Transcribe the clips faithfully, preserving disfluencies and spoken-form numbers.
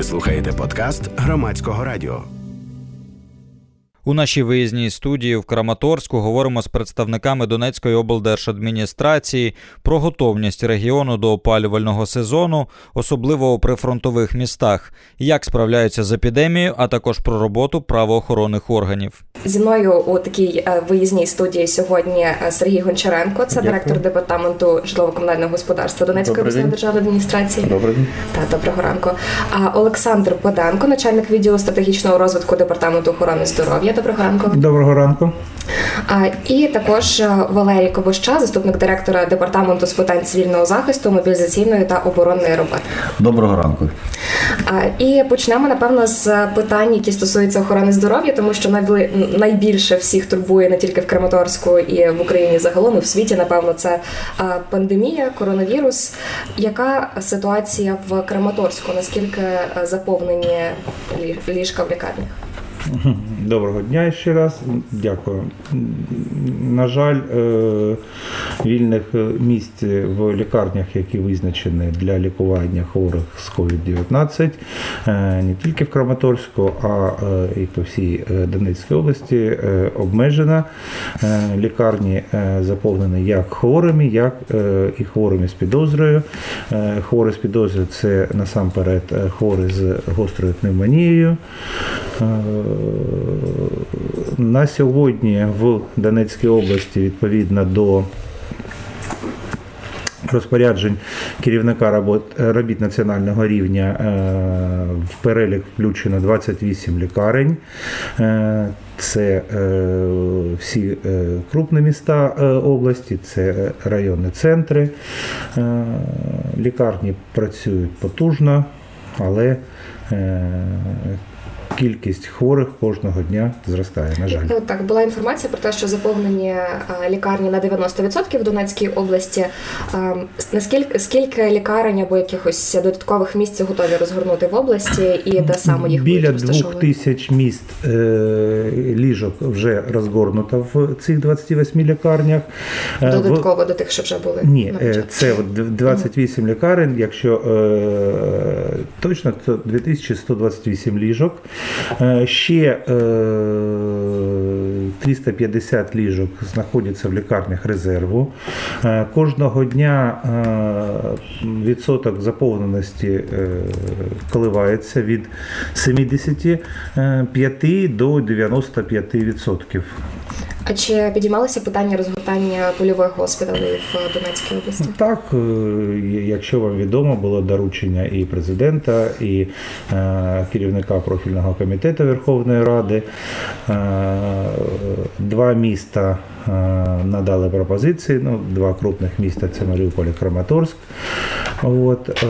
Ви слухаєте подкаст Громадського радіо. У нашій виїзній студії в Краматорську говоримо з представниками Донецької облдержадміністрації про готовність регіону до опалювального сезону, особливо у прифронтових містах, як справляються з епідемією, а також про роботу правоохоронних органів. Зі мною у такій виїзній студії сьогодні Сергій Гончаренко, це Дякую. Директор департаменту житлово-комунального господарства Донецької обласної державної адміністрації. Добрий день. Та, доброго ранку. А Олександр Поденко, начальник відділу стратегічного розвитку департаменту охорони здоров'я. Доброго ранку. Доброго ранку. А, і також Валерій Кобоща, заступник директора департаменту з питань цивільного захисту, мобілізаційної та оборонної роботи. Доброго ранку. А, і почнемо, напевно, з питань, які стосуються охорони здоров'я, тому що найбільше всіх турбує не тільки в Краматорську і в Україні загалом, і в світі, напевно, це пандемія, коронавірус. Яка ситуація в Краматорську? Наскільки заповнені ліжка в лікарнях? Доброго дня ще раз. Дякую. На жаль, вільних місць в лікарнях, які визначені для лікування хворих з ковід дев'ятнадцять, не тільки в Краматорську, а і по всій Донецькій області обмежено. Лікарні заповнені як хворими, як і хворими з підозрою. Хворі з підозрою – це насамперед хворі з гострою пневмонією. На сьогодні в Донецькій області відповідно до розпоряджень керівника робот, робіт національного рівня в перелік включено двадцять вісім лікарень. Це всі крупні міста області, це районні центри. Лікарні працюють потужно, але кількість хворих кожного дня зростає, на жаль. Так, була інформація про те, що заповнені лікарні на дев'яносто відсотків в Донецькій області. Наскільки, скільки лікарень або якихось додаткових місць готові розгорнути в області і де саме їх будуть розташовані? Біля двох тисяч міст е, ліжок вже розгорнуто в цих двадцяти восьми лікарнях. Додатково в... до тих, що вже були? Ні, це двадцять вісім mm. лікарень, якщо е, точно, то дві тисячі сто двадцять вісім ліжок. Ще триста п'ятдесят ліжок знаходяться в лікарнях резерву. Кожного дня відсоток заповненості коливається від сімдесят п'ять до дев'яносто п'ять відсотків. А чи підіймалося питання розгортання польових госпіталів в Донецькій області? Так, якщо вам відомо, було доручення і президента, і керівника профільного комітету Верховної Ради. Два міста надали пропозиції, ну, два крупних міста – це Маріуполь і Краматорськ. От,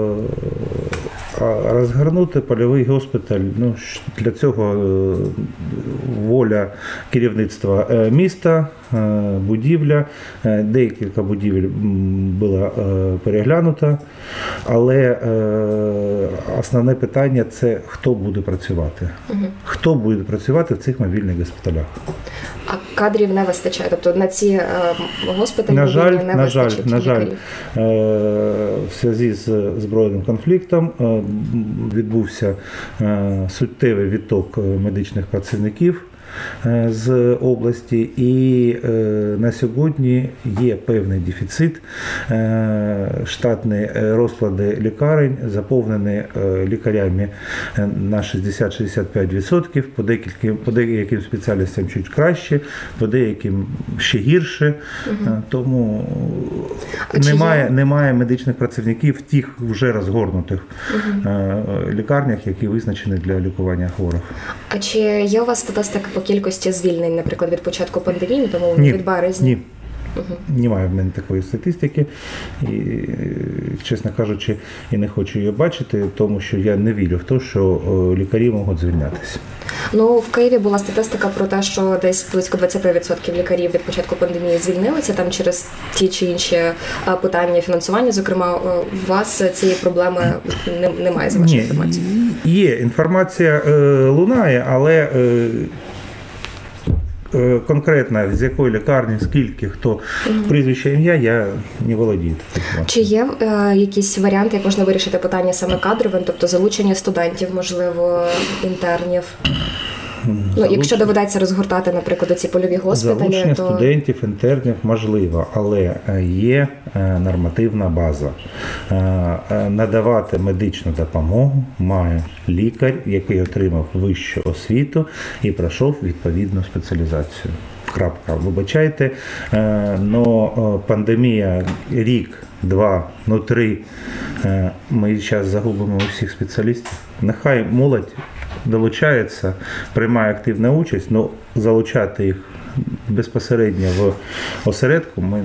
а розгорнути польовий госпіталь, ну, для цього воля керівництва міста, будівля, декілька будівель було переглянуто, але основне питання – це хто буде працювати. Угу. Хто буде працювати в цих мобільних госпіталях. А кадрів не вистачає? Тобто на ці госпіталі на жаль, не на вистачить жаль, на жаль, лікарів? В зв'язку з збройним конфліктом відбувся суттєвий відток медичних працівників з області, і на сьогодні є певний дефіцит. Штатні розклади лікарень заповнені лікарями на шістдесят - шістдесят п'ять відсотків, по деяким, по деяким спеціальностям чуть краще, по деяким ще гірше. Угу. Тому немає, є... немає медичних працівників в тих вже розгорнутих угу. лікарнях, які визначені для лікування хворих. А чи є у вас статистика по кількості звільнень, наприклад, від початку пандемії, тому ні, від березня? Ні. Угу. Немає в мене такої статистики, і, чесно кажучи, і не хочу її бачити, тому що я не вірю в те, що лікарі можуть звільнятися. Ну, в Києві була статистика про те, що десь близько двадцять відсотків лікарів від початку пандемії звільнилися там через ті чи інші питання фінансування. Зокрема, у вас цієї проблеми немає, за вашою інформацією? Є, інформація е, лунає, але е, Конкретно з якої лікарні, скільки, хто, mm-hmm. прізвище, ім'я, я не володію. Чи є е, якісь варіанти, як можна вирішити питання саме кадровим, тобто залучення студентів, можливо, інтернів? Ну, якщо доведеться розгортати, наприклад, ці польові госпіталі, залучення то... студентів, інтернів можливо, але є нормативна база. Надавати медичну допомогу має лікар, який отримав вищу освіту і пройшов відповідну спеціалізацію. Крапка. Вибачайте, но пандемія рік, два, ну три, ми зараз загубимо усіх спеціалістів. Нехай молодь долучається, приймає активну участь, але залучати їх безпосередньо в осередку ми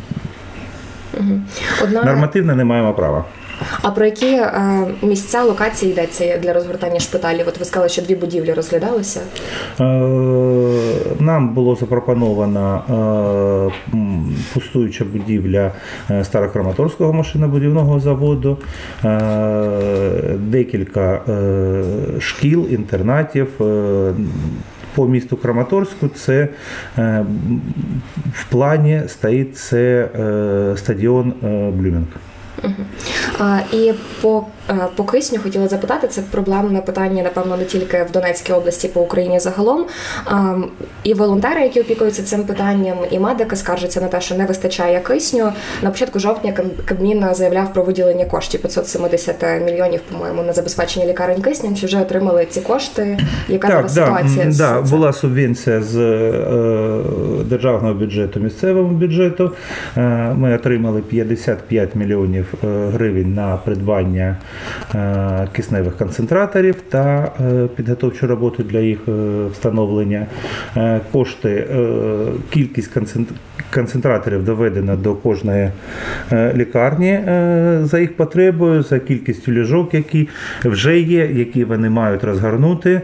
Одна... нормативно не маємо права. А про які е, місця, локації йдеться для розгортання шпиталів? От ви сказали, що дві будівлі розглядалися? Е, нам було запропоновано е, пустуюча будівля Старокраматорського машинобудівного заводу, е, декілька е, шкіл, інтернатів. Е, По місту Краматорську це е, в плані стоїть це е, стадіон е, Блюмінг. Угу. А, і по, по кисню хотіла запитати, це проблемне питання, напевно, не тільки в Донецькій області, по Україні загалом. А, і волонтери, які опікуються цим питанням, і медики скаржаться на те, що не вистачає кисню. На початку жовтня Кабмін заявляв про виділення коштів п'ятсот сімдесят мільйонів, по-моєму, на забезпечення лікарень киснем. Чи вже отримали ці кошти? Яка так, зараз да, ситуація? Да, була субвенція з е, державного бюджету місцевого бюджету. Е, ми отримали п'ятдесят п'ять мільйонів гривень на придбання кисневих концентраторів та підготовчу роботу для їх встановлення. Кошти, кількість концентраторів доведена до кожної лікарні за їх потребою, за кількістю ліжок, які вже є, які вони мають розгорнути.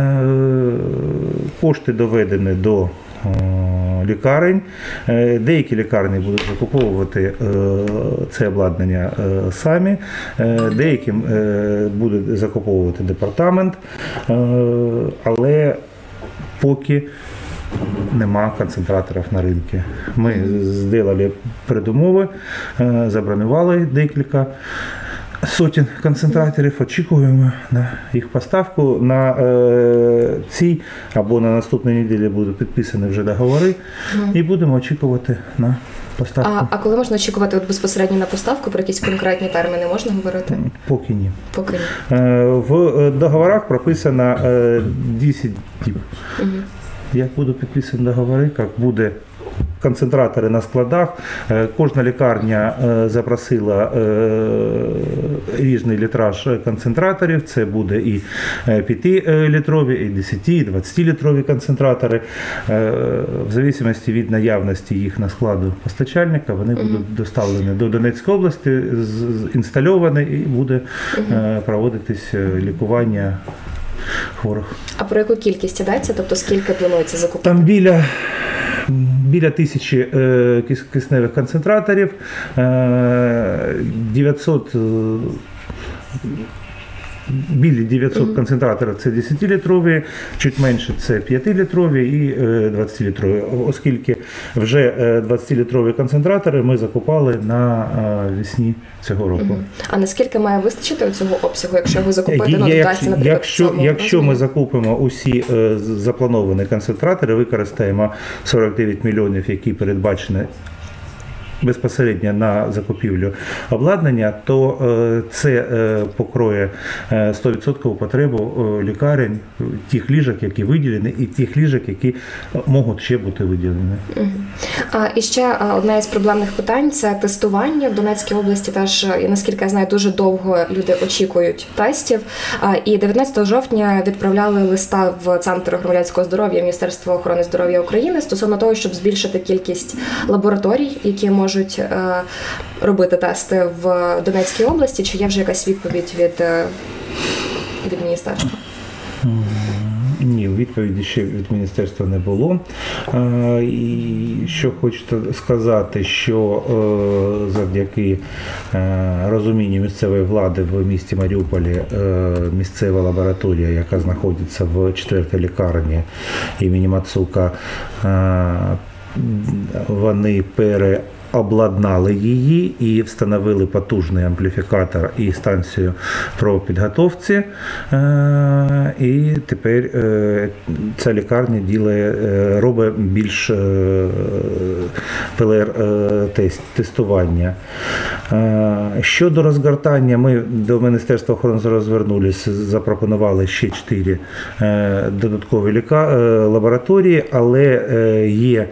Кошти доведені до лікарень. Деякі лікарні будуть закуповувати це обладнання самі, деяким буде закуповувати департамент, але поки нема концентраторів на ринку. Ми зробили передумови, забронювали декілька сотень концентраторів, очікуємо на їх поставку. На е, цій або на наступній неділі будуть підписані вже договори, mm. і будемо очікувати на поставку. А, а коли можна очікувати от безпосередньо на поставку, про якісь конкретні терміни можна говорити? Поки ні. Поки ні. Е, в договорах прописано е, десять діб. Mm. Як будуть підписані договори, як буде концентратори на складах. Кожна лікарня запросила різний літраж концентраторів. Це буде і п'ятилітрові, і десяти, і двадцятилітрові концентратори. В залежності від наявності їх на складу постачальника, вони будуть доставлені до Донецької області, інстальовані, і буде проводитись лікування хворих. А про яку кількість йдеться? Тобто скільки планується закупити? Там біля Біля тисячі е, кисневих концентраторів, е, дев'ятсот, біля дев'ятсот mm-hmm. концентраторів це десятилітрові, чуть менше це п'ятилітрові і двадцятилітрові, оскільки вже двадцятилітрові концентратори ми закупали на весні цього року. Mm-hmm. А наскільки має вистачити цього обсягу, якщо його закупити? Ну, якщо, наприклад, якщо, якщо ми закупимо усі заплановані концентратори, використаємо сорок дев'ять мільйонів, які передбачені безпосередньо на закупівлю обладнання, то це покроє сто відсотків потребу лікарень, тих ліжок, які виділені, і тих ліжок, які можуть ще бути виділені. А, і ще одне із проблемних питань – це тестування. В Донецькій області теж, наскільки я знаю, дуже довго люди очікують тестів. І дев'ятнадцятого жовтня відправляли листа в Центр громадянського здоров'я Міністерства охорони здоров'я України стосовно того, щоб збільшити кількість лабораторій, які можуть можуть робити тести в Донецькій області, чи є вже якась відповідь від, від міністерства? Ні, відповіді ще від міністерства не було. І що хочете сказати, що завдяки розумінню місцевої влади в місті Маріуполі місцева лабораторія, яка знаходиться в четвертій лікарні імені Мацука, вони пере обладнали її і встановили потужний ампліфікатор і станцію про-підготовці. І тепер ця лікарня ділає, робить більш ПЛР-тестування. Щодо розгортання, ми до Міністерства охорони здоров'я звернулися, запропонували ще чотири додаткові лабораторії, але є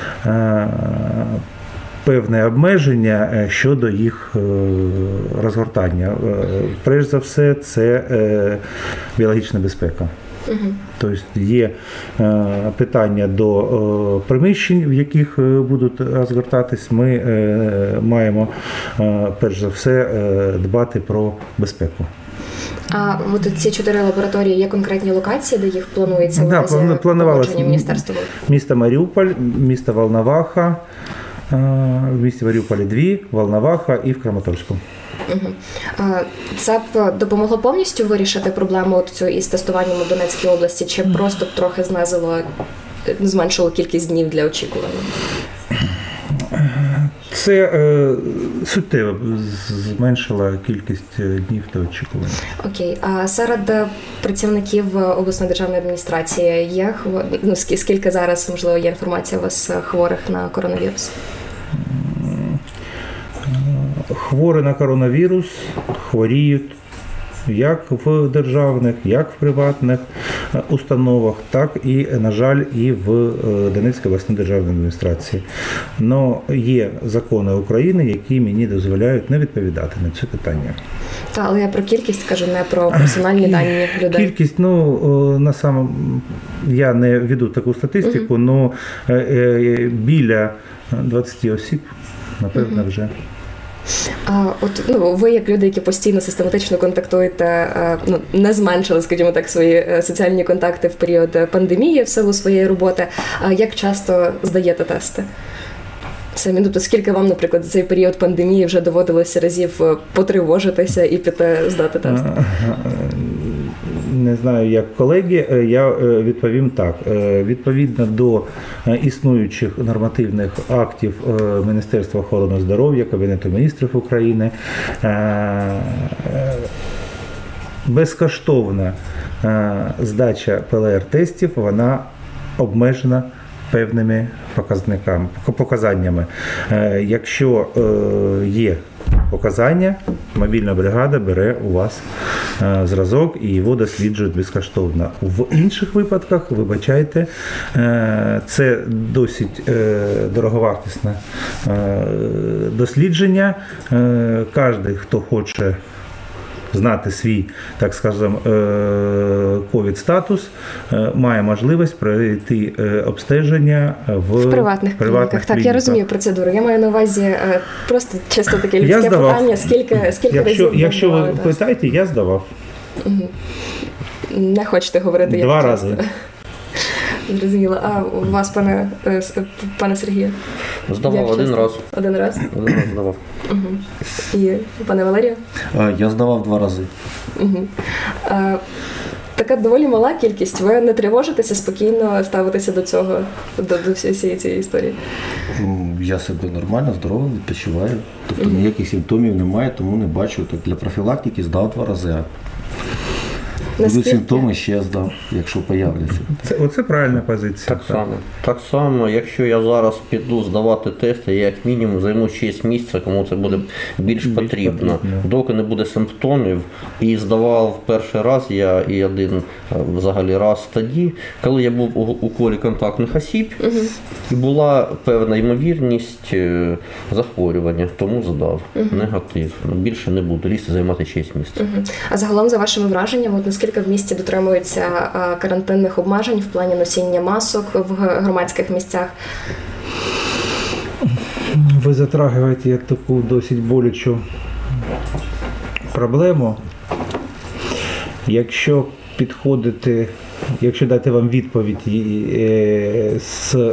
певне обмеження щодо їх розгортання. Перш за все, це біологічна безпека. Угу. Тобто є питання до приміщень, в яких будуть розгортатись. Ми маємо, перш за все, дбати про безпеку. А от ці чотири лабораторії, є конкретні локації, де їх планується у разі погодження міністерства? Місто Маріуполь, місто Волноваха, в місті Маріуполі дві, Волноваха і в Краматорську. Угу. Це б допомогло повністю вирішити проблему цю із тестуванням у Донецькій області, чи просто б трохи знизило, зменшило кількість днів для очікування? Це е, суттєво зменшило кількість днів до очікування. Окей. А серед працівників обласної державної адміністрації є, ну, скільки зараз, можливо, є інформація у вас хворих на коронавірус? Хворі на коронавірус хворіють як в державних, як в приватних установах, так і, на жаль, і в Донецькій обласній державній адміністрації. Но є закони України, які мені дозволяють не відповідати на це питання. Та, але я про кількість кажу, не про персональні дані людей. Кількість, ну, на самому, я не веду таку статистику, але угу. біля двадцяти осіб, напевно, угу. вже. А, от, ну, ви, як люди, які постійно систематично контактуєте, ну, не зменшили, скажімо так, свої соціальні контакти в період пандемії в силу своєї роботи, а як часто здаєте тести? Самі, тобто, скільки вам, наприклад, за цей період пандемії вже доводилося разів потривожитися і піти здати тест? Не знаю, як колеги, я відповім так. Відповідно до існуючих нормативних актів Міністерства охорони здоров'я, Кабінету міністрів України, безкоштовна здача ПЛР-тестів, вона обмежена певними показниками, показаннями. Якщо є показання, мобільна бригада бере у вас зразок і його досліджують безкоштовно. В інших випадках, вибачайте, це досить дороговартісне дослідження. Кожен, хто хоче знати свій, так скажемо, ковід-статус, має можливість пройти обстеження в, в приватних, приватних клініках. Так, я розумію процедуру. Я маю на увазі просто чисто таке людське я питання, скільки, скільки якщо, разів Якщо ви тест? питаєте, я здавав. Угу. Не хочете говорити, як Два часто? рази. Зрозуміло. А у вас, пане, пане Сергію? Здавав один раз. Один раз? Один раз здавав. Угу. І пане Валерію? Я здавав два рази. Угу. А, така доволі мала кількість. Ви не тривожитеся, спокійно ставитеся до цього, до, до всієї цієї історії? Я себе нормально, здорово, відпочиваю. Тобто угу. ніяких симптомів немає, тому не бачу. Так, для профілактики здав два рази. Будуть симптоми, ще здам, якщо появляться. Це, оце правильна позиція. Так само. Так само, якщо я зараз піду здавати тести, я як мінімум займу шість місяців, кому це буде більш, більш потрібно. потрібно. Доки не буде симптомів. І здавав перший раз я і один взагалі раз тоді, коли я був у, у колі контактних осіб, угу. і була певна ймовірність захворювання, тому здав. Угу. Негатив. Більше не буду лізти, займати шість місяців. Угу. А загалом, за вашими враженнями, от наскільки в місті дотримуються карантинних обмежень в плані носіння масок в громадських місцях? Ви затрагуєте таку досить болючу проблему. Якщо підходити якщо дати вам відповідь е, з е,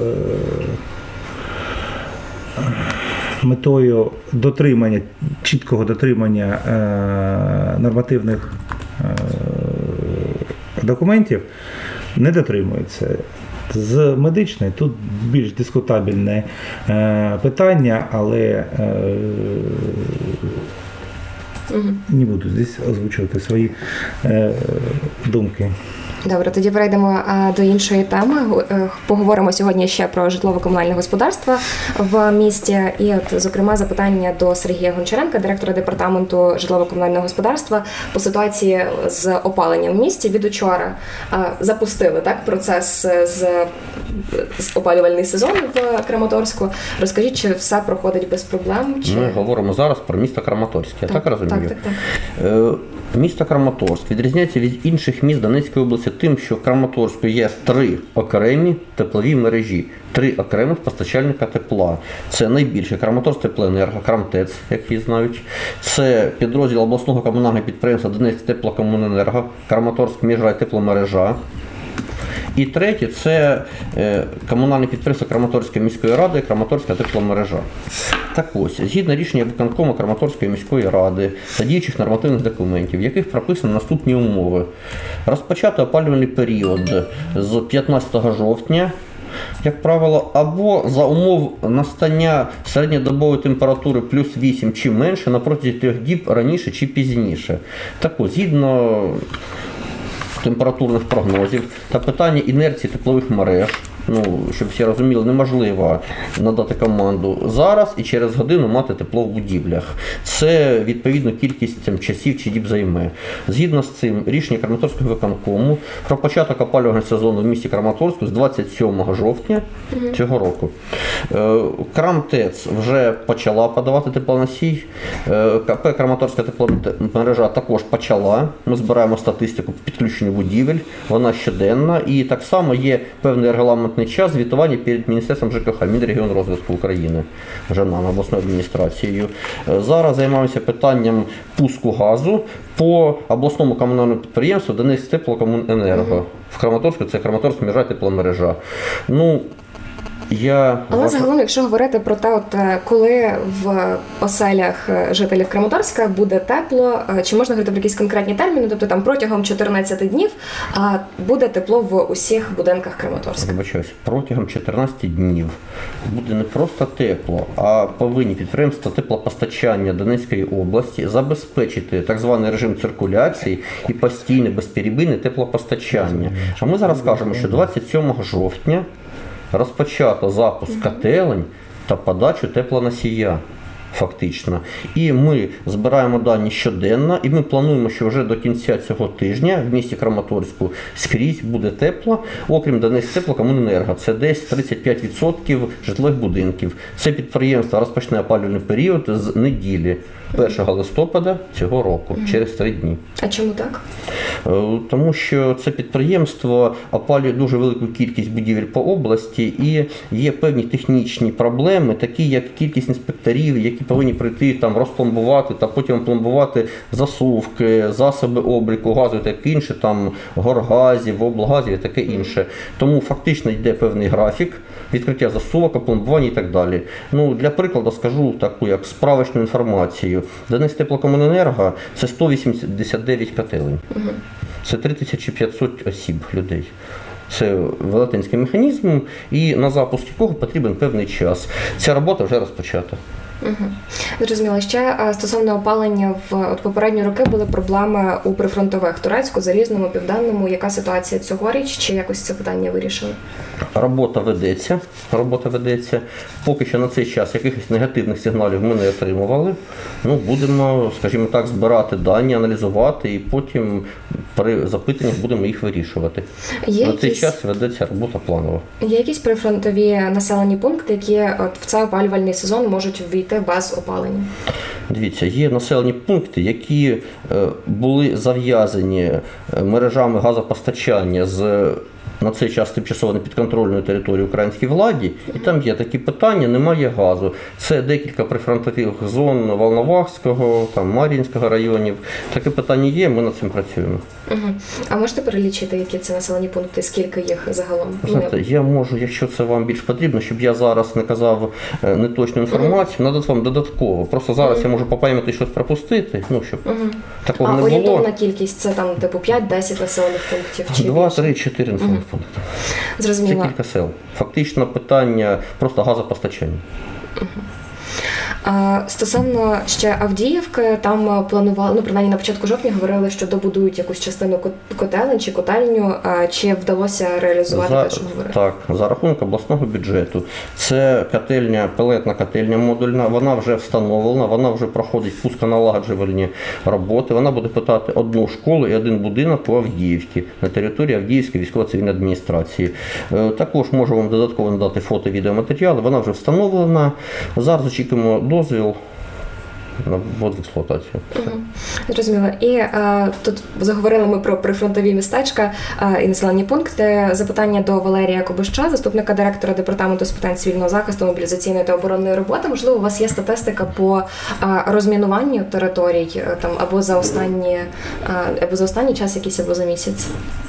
метою дотримання, чіткого дотримання е, нормативних е, документів, не дотримується. З медичної тут більш дискутабельне е, питання, але е, угу. не буду здесь озвучувати свої е, думки. Добре, тоді перейдемо до іншої теми. Поговоримо сьогодні ще про житлово-комунальне господарство в місті. І от, зокрема, запитання до Сергія Гончаренка, директора департаменту житлово-комунального господарства, по ситуації з опаленням в місті. Від учора запустили так процес з, з опалювальний сезон в Краматорську. Розкажіть, чи все проходить без проблем? Чи... Ми говоримо зараз про місто Краматорськ, я так, так розумію? Так, так, так. Місто Краматорськ відрізняється від інших міст Донецької області тим, що в Краматорську є три окремі теплові мережі, три окремих постачальника тепла. Це найбільше Краматорськ теплоенерго, Крамтец, як її знають. Це підрозділ обласного комунального підприємства Донецьк теплокомуненерго, Краматорськ міжрай тепломережа. І третє – це комунальне підприємство Краматорської міської ради, Краматорська тепломережа. Так ось, згідно рішення виконкому Краматорської міської ради та діючих нормативних документів, в яких прописано наступні умови. Розпочати опалювальний період з п'ятнадцятого жовтня, як правило, або за умов настання середньодобової температури плюс вісім чи менше на протязі трьох діб раніше чи пізніше. Так ось, згідно температурних прогнозів та питання інерції теплових мереж, ну, щоб всі розуміли, неможливо надати команду зараз і через годину мати тепло в будівлях. Це, відповідно, кількість там, часів чи діб займе. Згідно з цим, рішення Краматорського виконкому про початок опалювального сезону в місті Краматорську з двадцять сьомого жовтня mm-hmm. цього року. Крамтец вже почала подавати теплоносій. КП Краматорська тепломережа також почала. Ми збираємо статистику по підключенню будівель, вона щоденна. І так само є певний регламентний час звітування перед Міністерством ЖКХ, Мінрегіонрозвитку України, ЖЕНАН, обласною адміністрацією. Зараз займаємося питанням пуску газу по обласному комунальному підприємству Донецьк теплокомуненерго. В Краматорську це Краматорська міжрай тепломережа. Ну, Я... Але загалом, якщо говорити про те, от коли в оселях жителів Краматорська буде тепло, чи можна говорити про якісь конкретні терміни, тобто там протягом чотирнадцяти днів буде тепло в усіх будинках Краматорська? Вибачаюсь, протягом чотирнадцяти днів буде не просто тепло, а повинні підприємства теплопостачання Донецької області забезпечити так званий режим циркуляції і постійне безперебійне теплопостачання. А ми зараз кажемо, що двадцять сьомого жовтня розпочато запуск котелень та подачу теплоносія, фактично. І ми збираємо дані щоденно, і ми плануємо, що вже до кінця цього тижня в місті Краматорську скрізь буде тепло, окрім Донецьк теплокомуненерго. Це десь тридцять п'ять відсотків житлових будинків. Це підприємство розпочне опалювальний період з неділі, першого листопада цього року, через три дні. А чому так? Тому що це підприємство опалює дуже велику кількість будівель по області і є певні технічні проблеми, такі як кількість інспекторів, які повинні прийти там розпломбувати та потім пломбувати засувки, засоби обліку газу і таке інше, там горгазів, облгазів і таке інше. Тому фактично йде певний графік відкриття засувок, пломбування і так далі. Ну, для прикладу скажу таку як справочну інформацію. Донецьк теплокомуненерго – це сто вісімдесят дев'ять котелень. Угу. Це три тисячі п'ятсот осіб, людей. Це велетенський механізм, і на запуск якого потрібен певний час. Ця робота вже розпочата. Угу. Зрозуміло. Ще стосовно опалення, в от попередні роки були проблеми у прифронтових Турецьку, Залізному, Південному. Яка ситуація цьогоріч? Чи якось це питання вирішили? Робота ведеться. Робота ведеться. Поки що на цей час якихось негативних сигналів ми не отримували. Ну, будемо, скажімо так, збирати дані, аналізувати і потім при запитаннях будемо їх вирішувати. Є на якісь... цей час ведеться робота планова. Є якісь прифронтові населені пункти, які от в цей опалювальний сезон можуть ввійти без опалення? Дивіться, є населені пункти, які е, були зав'язані мережами газопостачання з на цей час тимчасово не підконтрольної території українській владі, і там є такі питання, немає газу. Це декілька прифронтових зон Волновахського, там, Мар'їнського районів. Таке питання є, ми над цим працюємо. Угу. А можете перелічити, які це населені пункти, скільки їх загалом? Знаєте, я можу, якщо це вам більш потрібно, щоб я зараз не казав неточну інформацію, угу. надати вам додатково. Просто зараз угу. я можу по пам'яті щось пропустити, ну, щоб угу. такого а, не було. А орієнтовна кількість, це там типу п'ять-десять населених пунктів? Чи два, три, чотири населених угу. пункти. Зрозуміло. Це кілька сел. Фактично питання просто газопостачання. Угу. Стосовно ще Авдіївки, там планували, ну принаймні на початку жовтня говорили, що добудують якусь частину котелень чи котельню. Чи вдалося реалізувати за, те, що говорили? Так, за рахунок обласного бюджету. Це котельня, пелетна котельня модульна, вона вже встановлена, вона вже проходить пусконалагоджувальні роботи. Вона буде питати одну школу і один будинок по Авдіївці на території Авдіївської військово-цивільної адміністрації. Також можу вам додатково надати фото-відеоматеріали, вона вже встановлена. Зараз очікуємо дозвіл на ввод в експлуатацію. Угу. Зрозуміло. І а, тут заговорили ми про прифронтові містечка а, і населені пункти. Запитання до Валерія Кобища, заступника директора департаменту з питань цивільного захисту, мобілізаційної та оборонної роботи. Можливо, у вас є статистика по а, розмінуванню територій там або за останні а, або за останній час, якийсь або за місяць?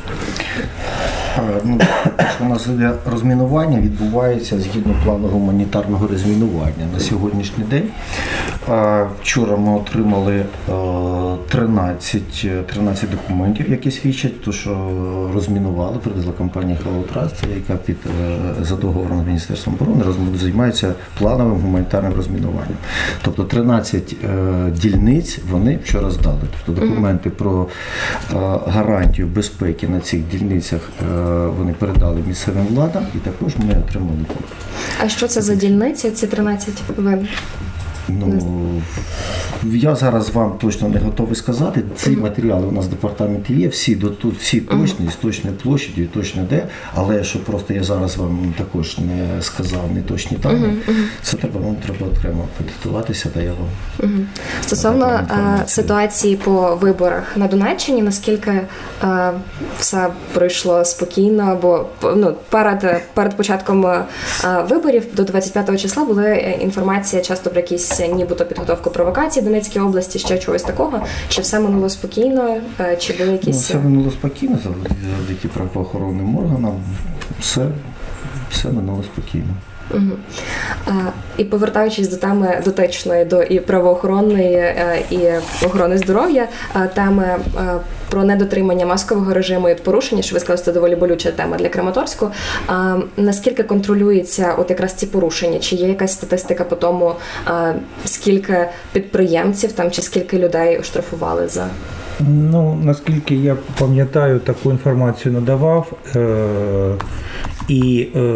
Ну, у нас розмінування відбувається згідно плану гуманітарного розмінування на сьогоднішній день. Вчора ми отримали тринадцять, тринадцять документів, які свідчать, то, що розмінували, привезла компанія «Халотрас», яка під, за договором з Міністерством оборони займається плановим гуманітарним розмінуванням. Тобто тринадцять дільниць вони вчора здали. Тобто документи про гарантію безпеки на цих дільницях вони передали місцевим владам, і також ми отримали. А що це за дільниці, ці тринадцять видів? Ну, я зараз вам точно не готовий сказати. Ці uh-huh. матеріали у нас в департаменті є, всі до тут, всі точні, uh-huh. з точною площадю, і точно де, але що просто я зараз вам також не сказав, не точні дані, uh-huh. це треба, вам треба окремо підготуватися, та я вам. Uh-huh. Стосовно uh, ситуації по виборах на Донеччині, наскільки uh, все пройшло спокійно, бо ну, перед, перед початком uh, виборів до двадцять п'ятого числа була інформація часто про якісь нібито підготовку провокацій в Донецькій області, ще чогось такого. Чи все минуло спокійно? Чи були якісь... Ну, все минуло спокійно, завдяки правоохоронним органам. Все, все минуло спокійно. Угу. А, і повертаючись до теми дотичної до і правоохоронної, і охорони здоров'я, теми про недотримання маскового режиму і порушення, що ви сказали, це доволі болюча тема для Краматорську. А, наскільки контролюється от якраз ці порушення? Чи є якась статистика по тому, а, скільки підприємців там, чи скільки людей оштрафували за... Ну, наскільки я пам'ятаю, таку інформацію надавав, е- і е-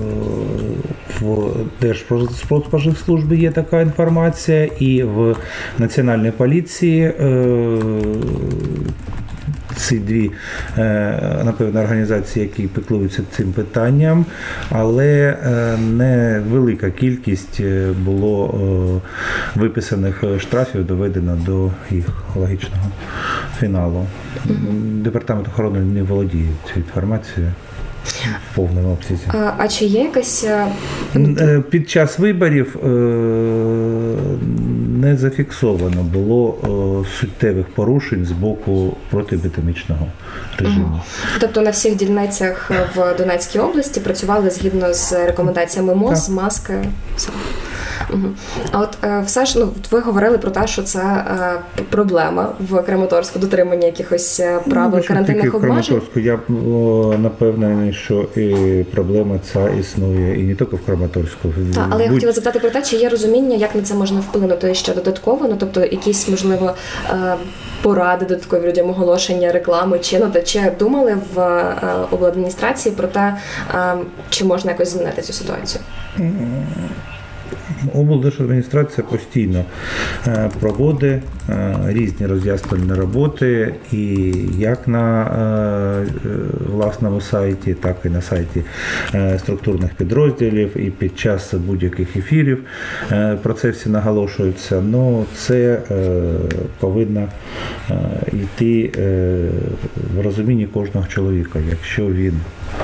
в Держпродспоживслужбі є така інформація, і в Національній поліції е- ці дві, напевно, організації, які піклуються цим питанням, але невелика кількість було виписаних штрафів доведено до їх логічного фіналу. Департамент охорони не володіє цією інформацією в повному обсязі. А, а чи є якась... Під час виборів не зафіксовано було суттєвих порушень з боку протиепідемічного режиму. Угу. Тобто на всіх дільницях в Донецькій області працювали згідно з рекомендаціями МОЗ, так. Маски, все. Угу. А от е, все ж, ну, ви говорили про те, що це е, проблема в Краматорську, дотримання якихось правил, ну, карантинних обмежень. В Краматорську я напевнений, що і проблема ця існує і не тільки в Краматорську. Так, але Будь... я хотіла запитати про те, чи є розуміння, як на це можна вплинути ще додатково, ну, тобто якісь, можливо, е, поради додаткові людям, оголошення, реклами, чи, ну, чи думали в е, обладміністрації про те, е, чи можна якось змінити цю ситуацію? облдержадміністрація постійно проводить різні роз'яснювальні роботи, і як на власному сайті, так і на сайті структурних підрозділів, і під час будь-яких ефірів про це всі наголошуються. Ну, це повинно йти в розумінні кожного чоловіка. Якщо він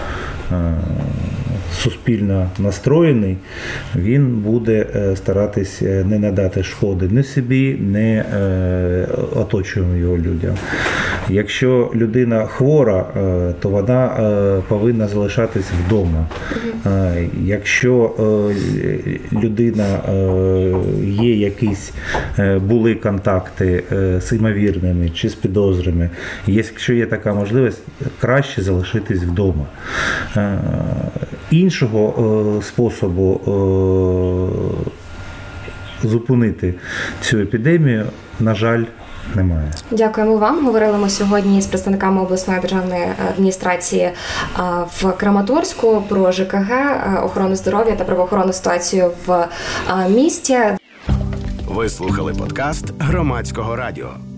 суспільно настроєний, він буде старатись не надати шкоди ні собі, ні оточуючим його людям. Якщо людина хвора, то вона повинна залишатись вдома. Якщо людина є якісь, були контакти з імовірними чи з підозрими, якщо є така можливість, краще залишитись вдома. Іншого способу зупинити цю епідемію, на жаль, немає. Дякуємо вам. Говорили ми сьогодні з представниками обласної державної адміністрації в Краматорську про ЖКГ, охорону здоров'я та правоохоронну ситуацію в місті. Ви слухали подкаст Громадського радіо.